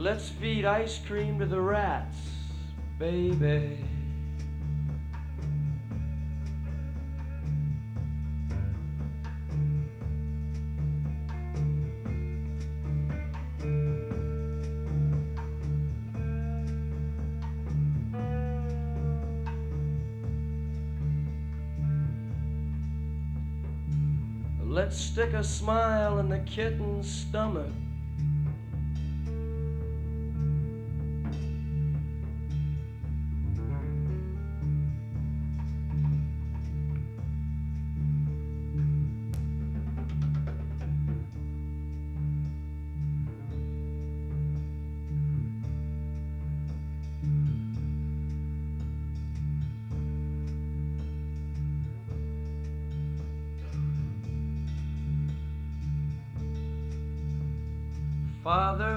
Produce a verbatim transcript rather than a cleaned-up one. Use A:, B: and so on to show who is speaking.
A: Let's feed ice cream to the rats, baby. Let's stick a smile in the kitten's stomach. Father